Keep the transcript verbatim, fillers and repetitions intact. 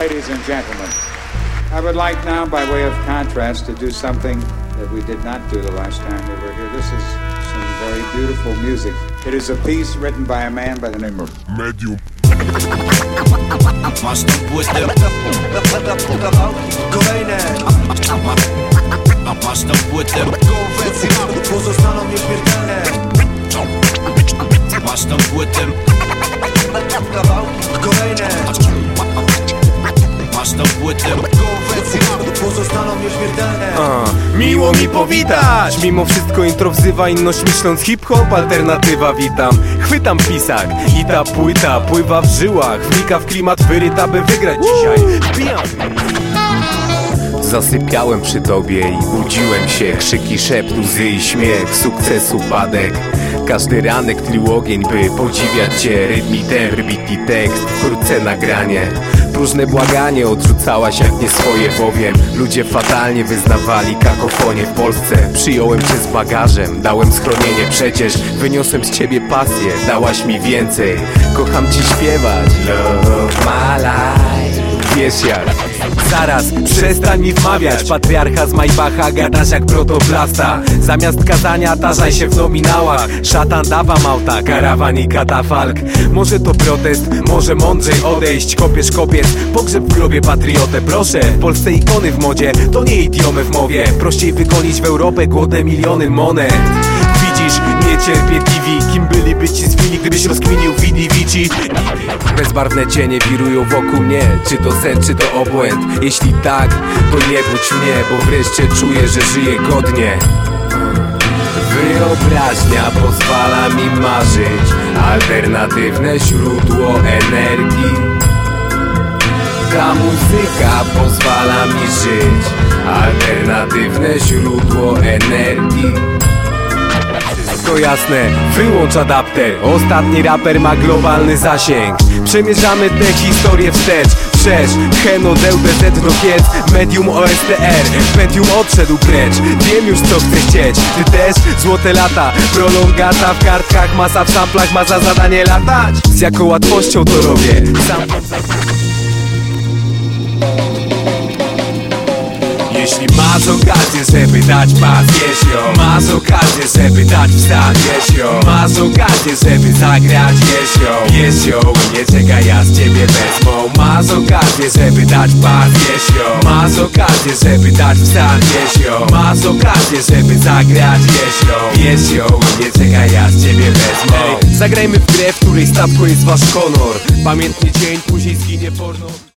Ladies and gentlemen, I would like now, by way of contrast, to do something that we did not do the last time we were here. This is some very beautiful music. It is a piece written by a man by the name of Medium. Masz tą płytę. Kolejne. Masz tą płytę. Konwencje pozostaną nieśmiertelne. Masz tą płytę. Kolejne. Masz tą płytę. Konwencje pozostaną nieśmiertelne. A, miło mi powitać. Mimo wszystko intro wzywa inność, myśląc hip-hop, alternatywa witam. Chwytam pisak i ta płyta pływa w żyłach. Wnika w klimat wyryta, by wygrać dzisiaj. Wbijam. Zasypiałem przy tobie i budziłem się. Krzyki, szept, łzy i śmiech, sukces, upadek. Każdy ranek tlił ogień, by podziwiać cię. Rytm i temp, bit i tekst, wkrótce nagranie. Próżne błaganie odrzucałaś jak nie swoje, bowiem ludzie fatalnie wyznawali kakofonię w Polsce. Przyjąłem cię z bagażem, dałem schronienie, przecież wyniosłem z ciebie pasję, dałaś mi więcej. Kocham ci śpiewać Love my life. Wiesz jak? Zaraz, przestań mi wmawiać. Patriarcha z Maybacha, gadasz jak protoplasta. Zamiast kazania tarzaj się w nominałach. Szatan dawa małta, karawan i katafalk. Może to protest, może mądrzej odejść. Kopiesz kopiec, pogrzeb w grobie patriotę. Proszę, w Polsce ikony w modzie, to nie idiomy w mowie. Prościej wygonić w Europę głodne miliony monet. Widzisz, nie cierpię T V. Kim byliby ci z chwili, gdybyś rozkminił Vidi Vici? Bezbarwne cienie wirują wokół mnie. Czy to sen, czy to obłęd? Jeśli tak, to nie budź mnie, bo wreszcie czuję, że żyję godnie. Wyobraźnia pozwala mi marzyć. Alternatywne źródło energii. Ta muzyka pozwala mi żyć. Alternatywne źródło energii. To jasne, wyłącz adapter. Ostatni raper ma globalny zasięg. Przemierzamy tę historię wstecz. Przecież Heno, D D Z do kiec. Medium O S T R. Medium odszedł precz. Wiem już co chcę chcieć. Ty też? Złote lata. Prolongata w kartkach. Masa w samplach ma za zadanie latać. Z jaką łatwością to robię. Sam... Jeśli masz okazję, żeby dać pas, jesio. Masz okazję, żeby dać wstać, jesio. Masz okazję, żeby zagrać, jesio. Jesio, nie czekaj, ja z ciebie wezmą. Masz okazję, żeby dać pas, jesio. Masz okazję, żeby dać wstać, jesio. Masz okazję, żeby zagrać, jesio. Jesio, nie czekaj, ja z ciebie wezmą. Ej, zagrajmy w grę, w której stawką jest wasz honor. Pamiętny dzień, później zginie porno.